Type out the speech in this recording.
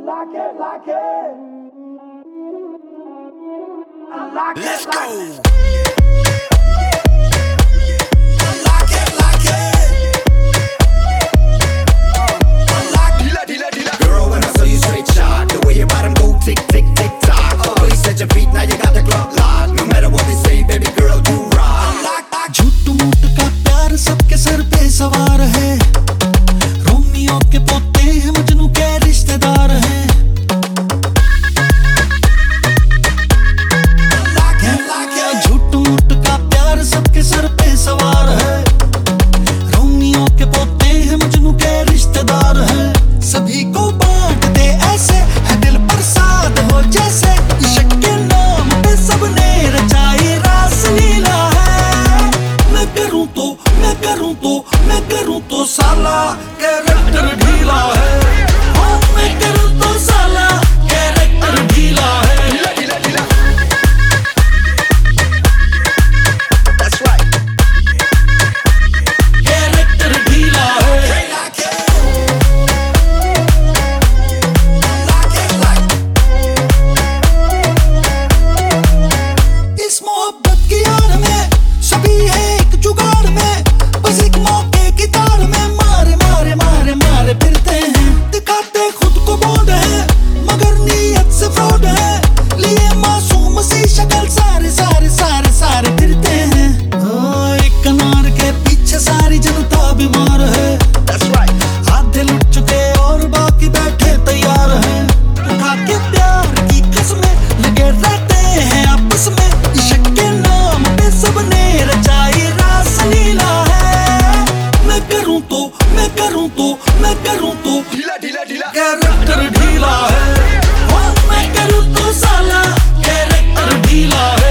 like it, like it. I like Let's it, like go. it. I like it, like it. I like it. Girl, when I saw you straight shot, the way your bottom go tick, tick, tick, tock. Oh, you set your feet, now you got the clock locked. No matter what they say, baby girl, you rock. झूठ मूठ का प्यार सबके sir पे सवार है। Romeo के पोते हैं, मजनू के रिश्तेदार हैं। झूठ मूठ का प्यार सबके सर पे सवार है। रोमियो के पोते हैं, मजनू के रिश्तेदार हैं। सभी को बांट दे ऐसे, है दिल प्रसाद हो जैसे। इश्क के नाम पे सबने रचाई रासलीला है। मैं करूं तो साला कैरेक्टर ढीला है। हाँ, मैं करूं तो साला कैरेक्टर ढीला है। That's right. कैरेक्टर ढीला है। इस मोहब्बत की आड़ में सभी है एक जुगाड़ में। बस एक मौके की ताड़ में मारे मारे मारे मारे फिरते हैं। दिखाते खुद को बोल्ड है, मगर नीयत से फ्रॉड है। लिए मासूम सी शक्ल सारे सारे सारे सारे फिरते हैं। एक अनार के पीछे सारी जनता बीमार है। That's right. आधे लुट चुके और बाकी बैठे तैयार हैं। उठा के प्यार की कसमें लगे रहते हैं आपस में। इश्क के नाम पे सबने रचाई रासलीला है। मैं करूं तो ढीला कैरेक्टर ढीला है। हाँ, मैं करूं तो साला कैरेक्टर ढीला है।